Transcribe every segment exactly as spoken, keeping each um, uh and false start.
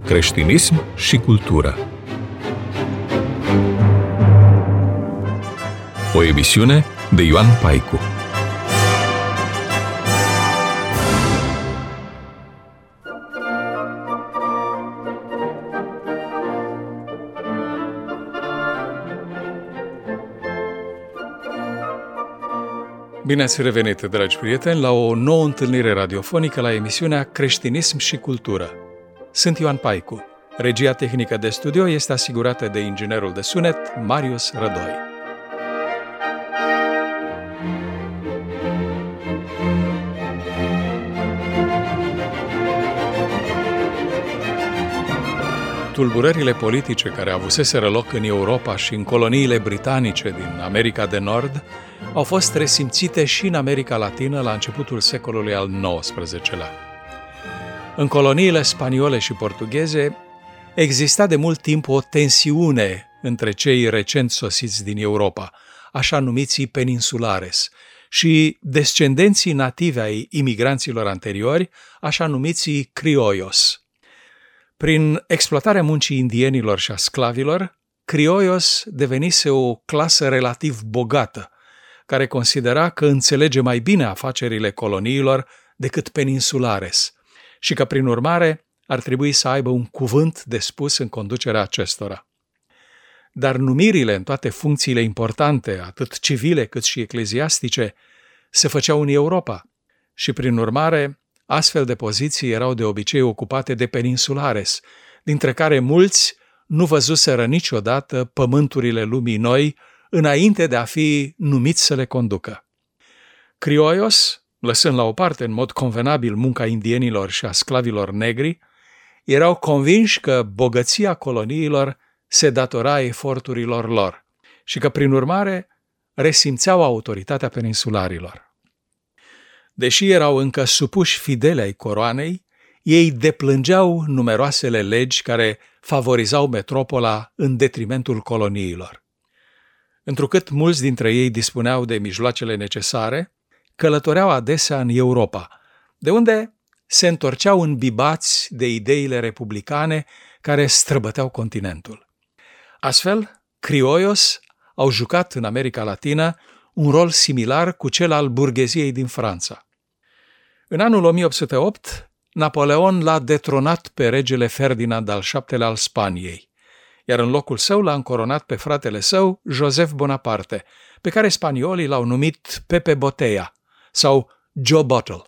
Creștinism și cultură. O emisiune de Ioan Paicu. Bine ați revenit, dragi prieteni, la o nouă întâlnire radiofonică la emisiunea Creștinism și cultură. Sunt Ioan Paicu. Regia tehnică de studio este asigurată de inginerul de sunet Marius Rădoi. Tulburările politice care avuseseră loc în Europa și în coloniile britanice din America de Nord au fost resimțite și în America Latină la începutul secolului al nouăsprezecelea. În coloniile spaniole și portugheze exista de mult timp o tensiune între cei recent sosiți din Europa, așa numiții peninsulares, și descendenții nativi ai imigranților anteriori, așa numiții criollos. Prin exploatarea muncii indienilor și a sclavilor, criollos devenise o clasă relativ bogată, care considera că înțelege mai bine afacerile coloniilor decât peninsulares și că, prin urmare, ar trebui să aibă un cuvânt de spus în conducerea acestora. Dar numirile în toate funcțiile importante, atât civile cât și ecleziastice, se făceau în Europa și, prin urmare, astfel de poziții erau de obicei ocupate de peninsulares, dintre care mulți nu văzuseră niciodată pământurile lumii noi înainte de a fi numiți să le conducă. Criollos, lăsând la o parte în mod convenabil munca indienilor și a sclavilor negri, erau convinși că bogăția coloniilor se datora eforturilor lor și că, prin urmare, resimțeau autoritatea peninsularilor. Deși erau încă supuși fideli ai coroanei, ei deplângeau numeroasele legi care favorizau metropola în detrimentul coloniilor. Întrucât mulți dintre ei dispuneau de mijloacele necesare, călătoreau adesea în Europa, de unde se întorceau îmbibați de ideile republicane care străbăteau continentul. Astfel, criollos au jucat în America Latină un rol similar cu cel al burgheziei din Franța. În anul o mie opt sute opt, Napoleon l-a detronat pe regele Ferdinand al șaptelea al Spaniei, iar în locul său l-a încoronat pe fratele său, Joseph Bonaparte, pe care spaniolii l-au numit Pepe Botella sau Joe Bottle.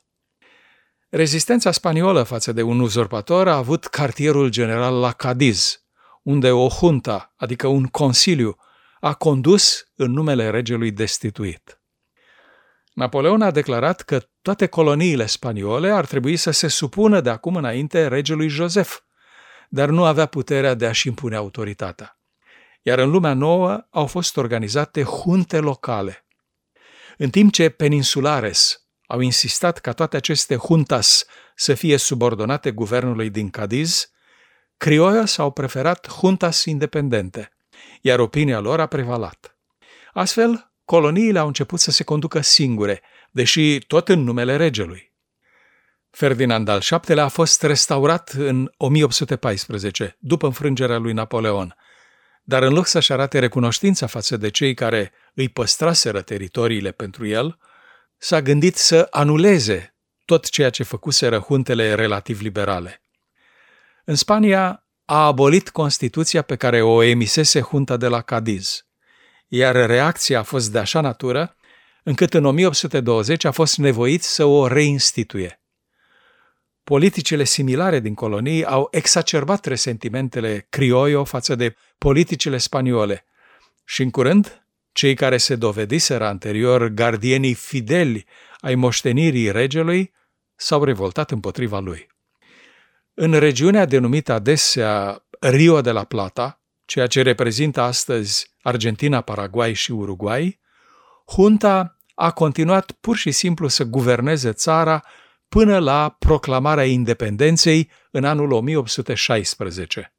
Rezistența spaniolă față de un uzurpator a avut cartierul general la Cadiz, unde o junta, adică un consiliu, a condus în numele regelui destituit. Napoleon a declarat că toate coloniile spaniole ar trebui să se supună de acum înainte regelui Joseph, dar nu avea puterea de a-și impune autoritatea. Iar în lumea nouă au fost organizate junte locale. În timp ce peninsulares au insistat ca toate aceste juntas să fie subordonate guvernului din Cadiz, criollos au preferat juntas independente, iar opinia lor a prevalat. Astfel, coloniile au început să se conducă singure, deși tot în numele regelui. Ferdinand al șaptelea a fost restaurat în o mie opt sute paisprezece, după înfrângerea lui Napoleon, dar în loc să-și arate recunoștința față de cei care îi păstraseră teritoriile pentru el, s-a gândit să anuleze tot ceea ce făcuseră juntele relativ liberale. În Spania a abolit Constituția pe care o emisese junta de la Cadiz, iar reacția a fost de așa natură încât în o mie opt sute douăzeci a fost nevoit să o reinstituie. Politicile similare din colonii au exacerbat resentimentele criollo față de politicile spaniole și, în curând, cei care se dovediseră anterior gardienii fideli ai moștenirii regelui s-au revoltat împotriva lui. În regiunea denumită adesea Rio de la Plata, ceea ce reprezintă astăzi Argentina, Paraguay și Uruguay, junta a continuat pur și simplu să guverneze țara până la proclamarea independenței în anul o mie opt sute șaisprezece.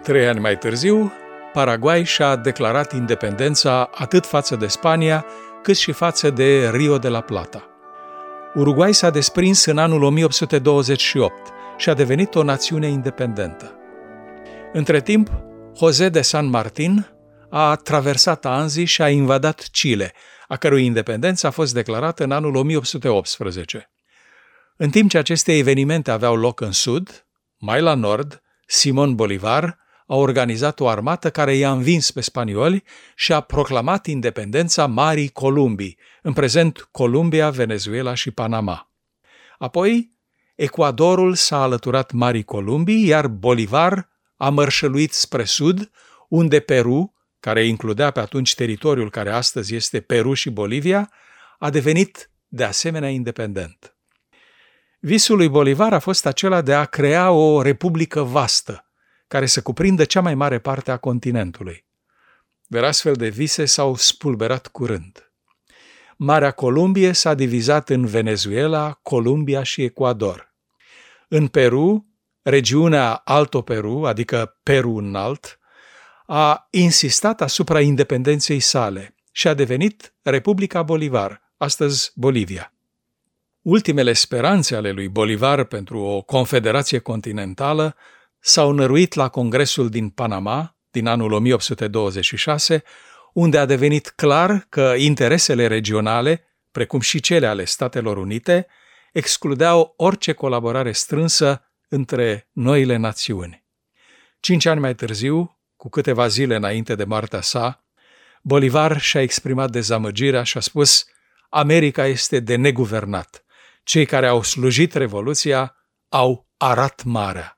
Trei ani mai târziu, Paraguay și-a declarat independența atât față de Spania, cât și față de Rio de la Plata. Uruguay s-a desprins în anul o mie opt sute douăzeci și opt și a devenit o națiune independentă. Între timp, José de San Martín a traversat Anzii și a invadat Chile, a cărui independență a fost declarată în anul o mie opt sute optsprezece. În timp ce aceste evenimente aveau loc în sud, mai la nord, Simón Bolívar a organizat o armată care i-a învins pe spanioli și a proclamat independența Marii Columbii, în prezent Columbia, Venezuela și Panama. Apoi, Ecuadorul s-a alăturat Marii Columbii, iar Bolívar a mărșăluit spre sud, unde Peru, care includea pe atunci teritoriul care astăzi este Peru și Bolivia, a devenit de asemenea independent. Visul lui Bolívar a fost acela de a crea o republică vastă, care să cuprindă cea mai mare parte a continentului. Dar astfel de vise s-au spulberat curând. Marea Columbie s-a divizat în Venezuela, Columbia și Ecuador. În Peru, regiunea Alto Peru, adică Peru înalt, a insistat asupra independenței sale și a devenit Republica Bolívar, astăzi Bolivia. Ultimele speranțe ale lui Bolívar pentru o confederație continentală s-au năruit la Congresul din Panama din anul o mie opt sute douăzeci și șase, unde a devenit clar că interesele regionale, precum și cele ale Statelor Unite, excludeau orice colaborare strânsă între noile națiuni. Cinci ani mai târziu, cu câteva zile înainte de moartea sa, Bolívar și-a exprimat dezamăgirea și a spus: America este de neguvernat. Cei care au slujit Revoluția au arat marea.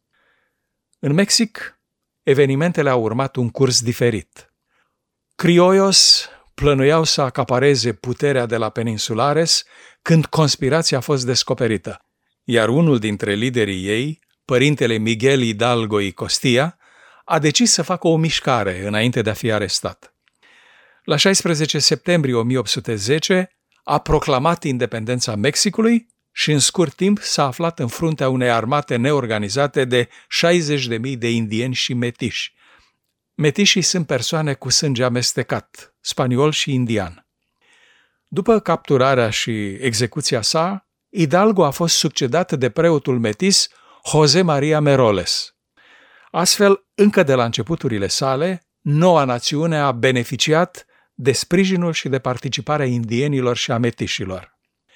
În Mexic, evenimentele au urmat un curs diferit. Criollos plănuiau să acapareze puterea de la Peninsulares când conspirația a fost descoperită, iar unul dintre liderii ei, părintele Miguel Hidalgo y Costilla, a decis să facă o mișcare înainte de a fi arestat. La șaisprezece septembrie o mie opt sute zece a proclamat independența Mexicului și în scurt timp s-a aflat în fruntea unei armate neorganizate de șaizeci de mii de indieni și metiși. Metișii sunt persoane cu sânge amestecat, spaniol și indian. După capturarea și execuția sa, Hidalgo a fost succedat de preotul metis José María Meroles. Astfel, încă de la începuturile sale, noua națiune a beneficiat de sprijinul și de participarea indienilor și a metișilor.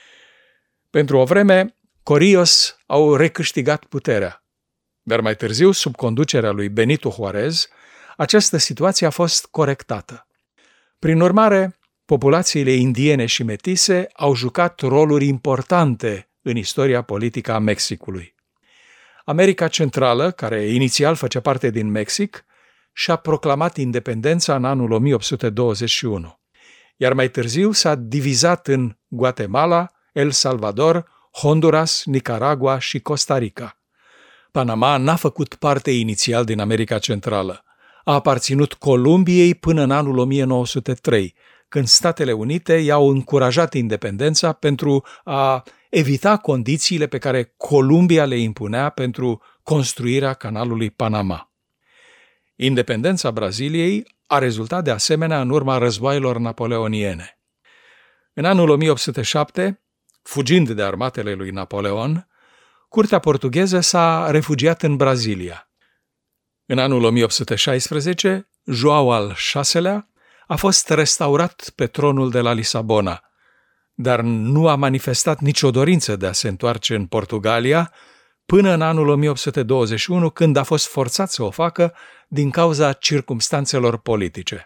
Pentru o vreme, Corillos au recâștigat puterea, dar mai târziu, sub conducerea lui Benito Juárez, această situație a fost corectată. Prin urmare, populațiile indiene și metise au jucat roluri importante în istoria politică a Mexicului. America Centrală, care inițial făcea parte din Mexic, și-a proclamat independența în anul o mie opt sute douăzeci și unu, iar mai târziu s-a divizat în Guatemala, El Salvador, Honduras, Nicaragua și Costa Rica. Panama n-a făcut parte inițial din America Centrală. A aparținut Columbiei până în anul o mie nouă sute trei, când Statele Unite i-au încurajat independența pentru a evita condițiile pe care Columbia le impunea pentru construirea canalului Panama. Independența Braziliei a rezultat de asemenea în urma războaielor napoleoniene. În anul o mie opt sute șapte, fugind de armatele lui Napoleon, curtea portugheză s-a refugiat în Brazilia. În anul o mie opt sute șaisprezece, João al șaselea a fost restaurat pe tronul de la Lisabona, dar nu a manifestat nicio dorință de a se întoarce în Portugalia până în anul o mie opt sute douăzeci și unu, când a fost forțat să o facă din cauza circumstanțelor politice.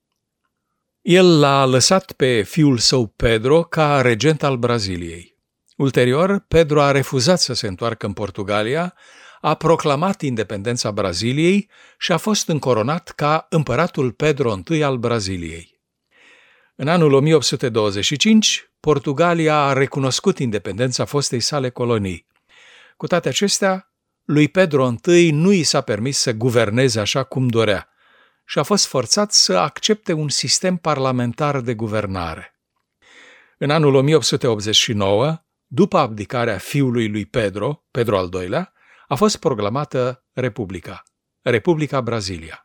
El l-a lăsat pe fiul său Pedro ca regent al Braziliei. Ulterior, Pedro a refuzat să se întoarcă în Portugalia, a proclamat independența Braziliei și a fost încoronat ca împăratul Pedro I al Braziliei. În anul o mie opt sute douăzeci și cinci, Portugalia a recunoscut independența fostei sale colonii. Cu toate acestea, lui Pedro I nu i s-a permis să guverneze așa cum dorea și a fost forțat să accepte un sistem parlamentar de guvernare. În anul o mie opt sute optzeci și nouă, după abdicarea fiului lui Pedro, Pedro al doilea, a fost proclamată Republica. Republica Brazilia.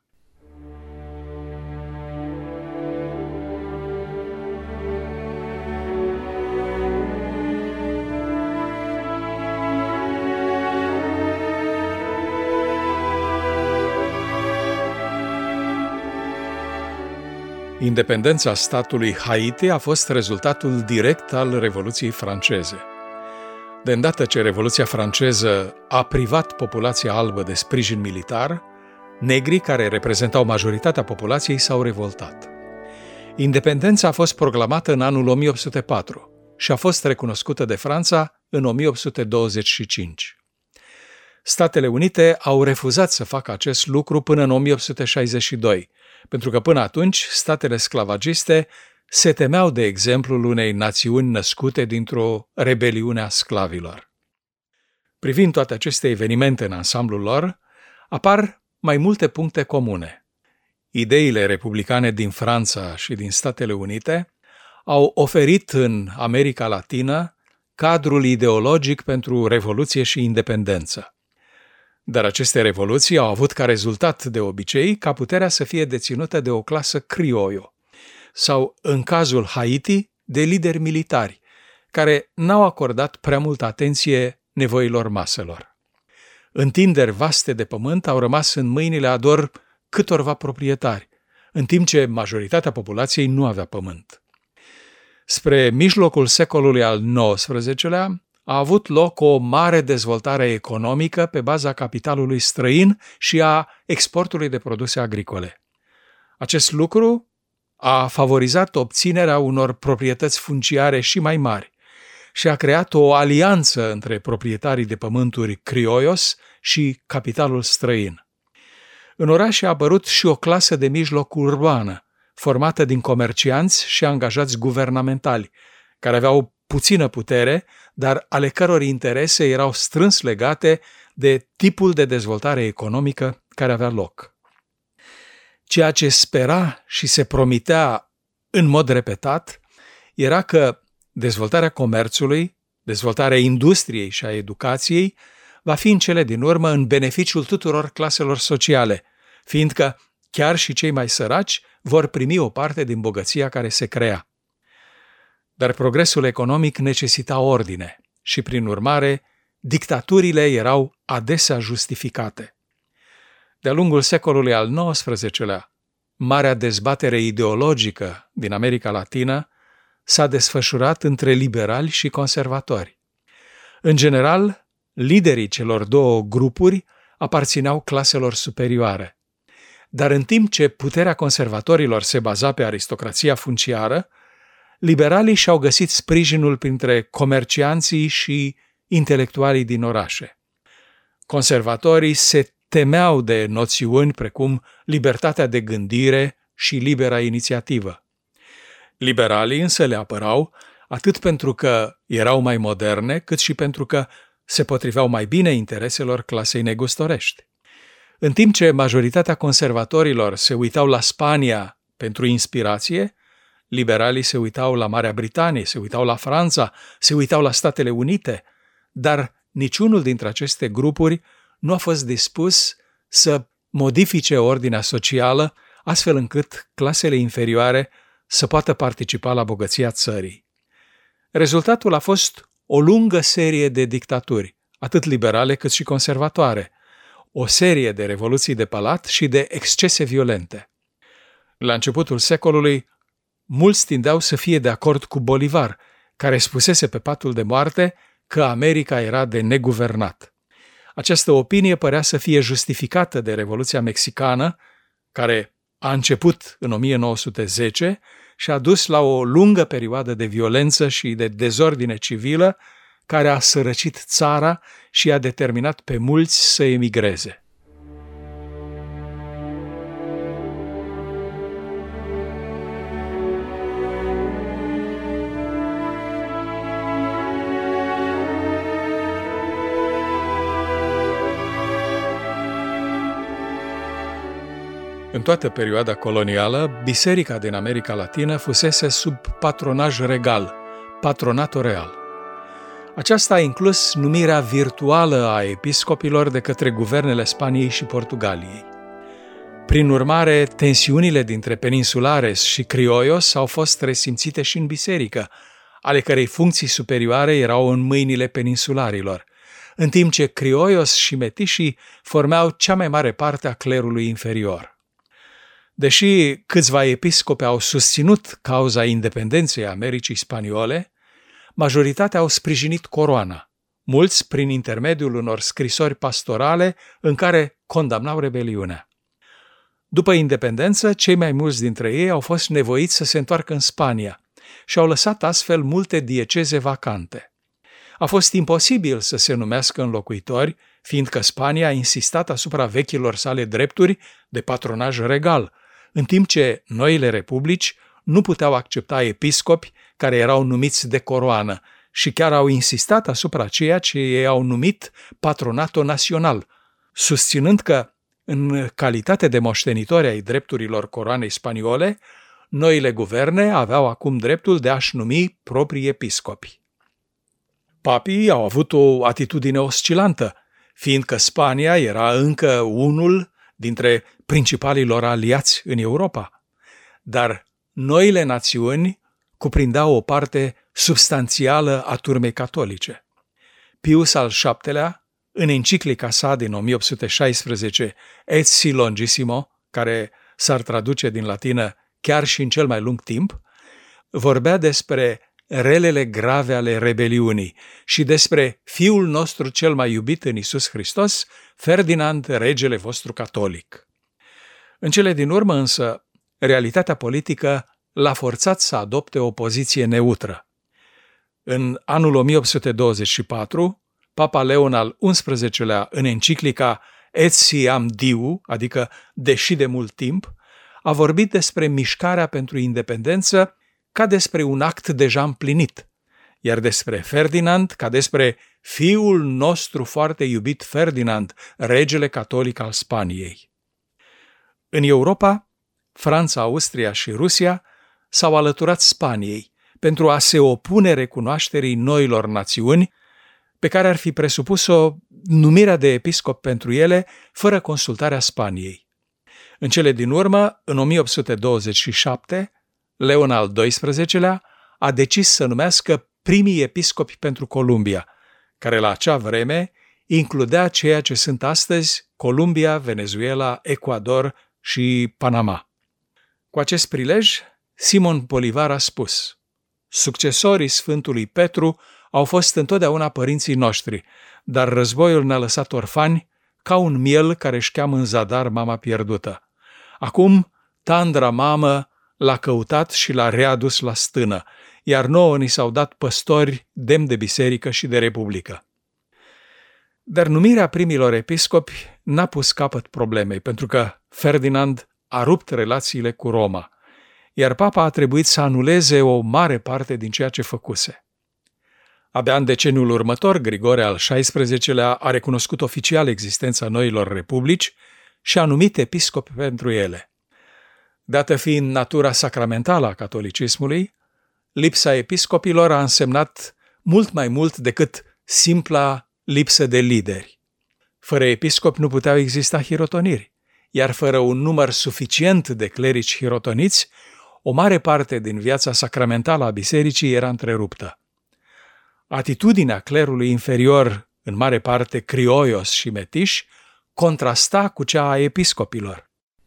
Independența statului Haiti a fost rezultatul direct al Revoluției franceze. De îndată ce Revoluția franceză a privat populația albă de sprijin militar, negrii, care reprezentau majoritatea populației, s-au revoltat. Independența a fost proclamată în anul o mie opt sute patru și a fost recunoscută de Franța în o mie opt sute douăzeci și cinci. Statele Unite au refuzat să facă acest lucru până în o mie opt sute șaizeci și doi, pentru că până atunci statele sclavagiste se temeau de exemplul unei națiuni născute dintr-o rebeliune a sclavilor. Privind toate aceste evenimente în ansamblul lor, apar mai multe puncte comune. Ideile republicane din Franța și din Statele Unite au oferit în America Latină cadrul ideologic pentru revoluție și independență. Dar aceste revoluții au avut ca rezultat, de obicei, ca puterea să fie deținută de o clasă criollo, sau, în cazul Haiti, de lideri militari, care n-au acordat prea multă atenție nevoilor maselor. Întinderi vaste de pământ au rămas în mâinile a doar câtorva proprietari, în timp ce majoritatea populației nu avea pământ. Spre mijlocul secolului al nouăsprezecelea a avut loc o mare dezvoltare economică pe baza capitalului străin și a exportului de produse agricole. Acest lucru a favorizat obținerea unor proprietăți funciare și mai mari și a creat o alianță între proprietarii de pământuri criollos și capitalul străin. În oraș a apărut și o clasă de mijloc urbană, formată din comercianți și angajați guvernamentali, care aveau puțină putere, dar ale căror interese erau strâns legate de tipul de dezvoltare economică care avea loc. Ceea ce spera și se promitea în mod repetat era că dezvoltarea comerțului, dezvoltarea industriei și a educației va fi în cele din urmă în beneficiul tuturor claselor sociale, fiindcă chiar și cei mai săraci vor primi o parte din bogăția care se crea. Dar progresul economic necesita ordine și, prin urmare, dictaturile erau adesea justificate. De-a lungul secolului al nouăsprezecelea, marea dezbatere ideologică din America Latină s-a desfășurat între liberali și conservatori. În general, liderii celor două grupuri aparțineau claselor superioare. Dar în timp ce puterea conservatorilor se baza pe aristocrația funciară, liberalii și-au găsit sprijinul printre comercianții și intelectualii din orașe. Conservatorii se temeau de noțiuni precum libertatea de gândire și libera inițiativă. Liberalii însă le apărau atât pentru că erau mai moderne, cât și pentru că se potriveau mai bine intereselor clasei negustorești. În timp ce majoritatea conservatorilor se uitau la Spania pentru inspirație, liberalii se uitau la Marea Britanie, se uitau la Franța, se uitau la Statele Unite, dar niciunul dintre aceste grupuri nu a fost dispus să modifice ordinea socială astfel încât clasele inferioare să poată participa la bogăția țării. Rezultatul a fost o lungă serie de dictaturi, atât liberale cât și conservatoare, o serie de revoluții de palat și de excese violente. La începutul secolului, mulți tindeau să fie de acord cu Bolivar, care spusese pe patul de moarte că America era de neguvernat. Această opinie părea să fie justificată de Revoluția Mexicană, care a început în o mie nouă sute zece și a dus la o lungă perioadă de violență și de dezordine civilă, care a sărăcit țara și a determinat pe mulți să emigreze. În toată perioada colonială, biserica din America Latină fusese sub patronaj regal, patronato real. Aceasta a inclus numirea virtuală a episcopilor de către guvernele Spaniei și Portugaliei. Prin urmare, tensiunile dintre peninsulares și criollos au fost resimțite și în biserică, ale cărei funcții superioare erau în mâinile peninsularilor, în timp ce criollos și metișii formeau cea mai mare parte a clerului inferior. Deși câțiva episcopi au susținut cauza independenței Americii spaniole, majoritatea au sprijinit coroana, mulți prin intermediul unor scrisori pastorale în care condamnau rebeliunea. După independență, cei mai mulți dintre ei au fost nevoiți să se întoarcă în Spania și au lăsat astfel multe dieceze vacante. A fost imposibil să se numească înlocuitori, fiindcă Spania a insistat asupra vechilor sale drepturi de patronaj regal, în timp ce noile republici nu puteau accepta episcopi care erau numiți de coroană și chiar au insistat asupra ceea ce ei au numit patronato național, susținând că, în calitate de moștenitori ai drepturilor coroanei spaniole, noile guverne aveau acum dreptul de a-și numi proprii episcopi. Papii au avut o atitudine oscilantă, fiindcă Spania era încă unul dintre principalii lor aliați în Europa, dar noile națiuni cuprindeau o parte substanțială a turmei catolice. Pius al șaptelea, în enciclica sa din o mie opt sute șaisprezece, Et si longissimo, care s-ar traduce din latină chiar și în cel mai lung timp, vorbea despre relele grave ale rebeliunii și despre fiul nostru cel mai iubit în Iisus Hristos, Ferdinand, regele vostru catolic. În cele din urmă însă, realitatea politică l-a forțat să adopte o poziție neutră. În anul o mie opt sute douăzeci și patru, Papa Leon al unsprezecelea, în enciclica Etiam Diu, adică deși de mult timp, a vorbit despre mișcarea pentru independență ca despre un act deja împlinit, iar despre Ferdinand ca despre fiul nostru foarte iubit Ferdinand, regele catolic al Spaniei. În Europa, Franța, Austria și Rusia s-au alăturat Spaniei pentru a se opune recunoașterii noilor națiuni, pe care ar fi presupus-o numirea de episcop pentru ele, fără consultarea Spaniei. În cele din urmă, în o mie opt sute douăzeci și șapte, Leon al doisprezecelea a decis să numească primii episcopi pentru Columbia, care la acea vreme includea ceea ce sunt astăzi Columbia, Venezuela, Ecuador și Panama. Cu acest prilej, Simon Bolivar a spus: succesorii Sfântului Petru au fost întotdeauna părinții noștri, dar războiul ne-a lăsat orfani ca un miel care își cheamă în zadar mama pierdută. Acum, tandra mamă l-a căutat și l-a readus la stână, iar nouă ni s-au dat păstori demni de biserică și de republică. Dar numirea primilor episcopi n-a pus capăt problemei, pentru că Ferdinand a rupt relațiile cu Roma, iar papa a trebuit să anuleze o mare parte din ceea ce făcuse. Abia în deceniul următor, Grigore al șaisprezecelea a recunoscut oficial existența noilor republici și a numit episcopi pentru ele. Dată fiind natura sacramentală a catolicismului, lipsa episcopilor a însemnat mult mai mult decât simpla lipsă de lideri. Fără episcopi nu puteau exista hirotoniri, iar fără un număr suficient de clerici hirotoniți, o mare parte din viața sacramentală a bisericii era întreruptă. Atitudinea clerului inferior, în mare parte criollos și metiși, contrasta cu cea a episcopilor.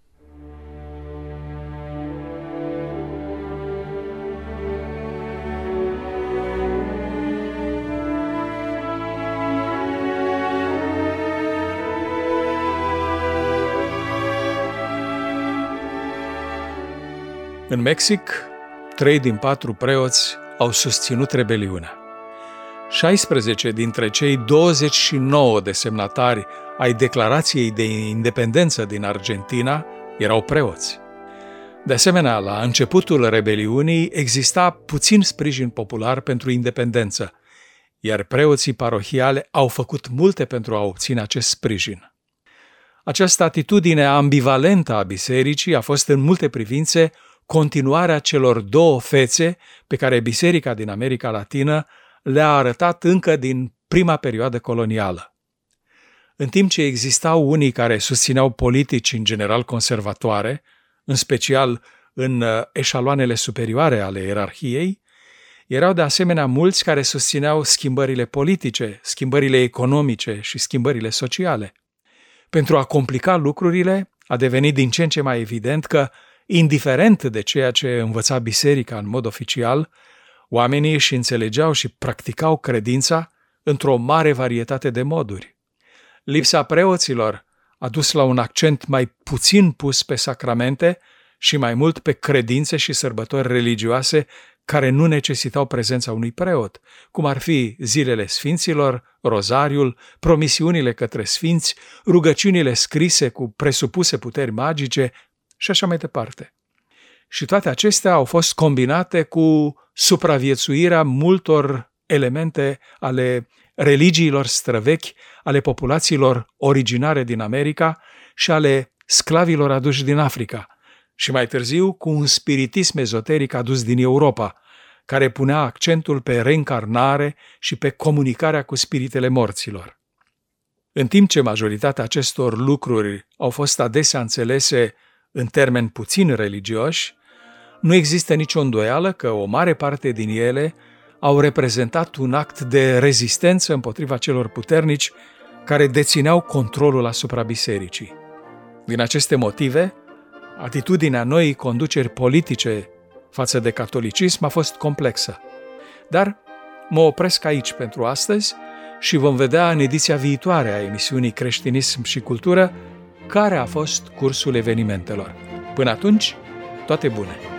În Mexic, trei din patru preoți au susținut rebeliunea. șaisprezece dintre cei douăzeci și nouă de semnatari ai declarației de independență din Argentina erau preoți. De asemenea, la începutul rebeliunii exista puțin sprijin popular pentru independență, iar preoții parohiale au făcut multe pentru a obține acest sprijin. Această atitudine ambivalentă a bisericii a fost în multe privințe continuarea celor două fețe pe care biserica din America Latină le-a arătat încă din prima perioadă colonială. În timp ce existau unii care susțineau politici în general conservatoare, în special în eșaloanele superioare ale ierarhiei, erau de asemenea mulți care susțineau schimbările politice, schimbările economice și schimbările sociale. Pentru a complica lucrurile, a devenit din ce în ce mai evident că, indiferent de ceea ce învăța biserica în mod oficial, oamenii își înțelegeau și practicau credința într-o mare varietate de moduri. Lipsa preoților a dus la un accent mai puțin pus pe sacramente și mai mult pe credințe și sărbători religioase care nu necesitau prezența unui preot, cum ar fi zilele sfinților, rozariul, promisiunile către sfinți, rugăciunile scrise cu presupuse puteri magice și așa mai departe. Și toate acestea au fost combinate cu supraviețuirea multor elemente ale religiilor străvechi, ale populațiilor originare din America și ale sclavilor aduși din Africa, și mai târziu cu un spiritism ezoteric adus din Europa, care punea accentul pe reîncarnare și pe comunicarea cu spiritele morților. În timp ce majoritatea acestor lucruri au fost adesea înțelese în termeni puțin religioși, nu există nicio îndoială că o mare parte din ele au reprezentat un act de rezistență împotriva celor puternici care dețineau controlul asupra bisericii. Din aceste motive, atitudinea noii conduceri politice față de catolicism a fost complexă. Dar mă opresc aici pentru astăzi și vom vedea în ediția viitoare a emisiunii Creștinism și Cultură care a fost cursul evenimentelor. Până atunci, toate bune!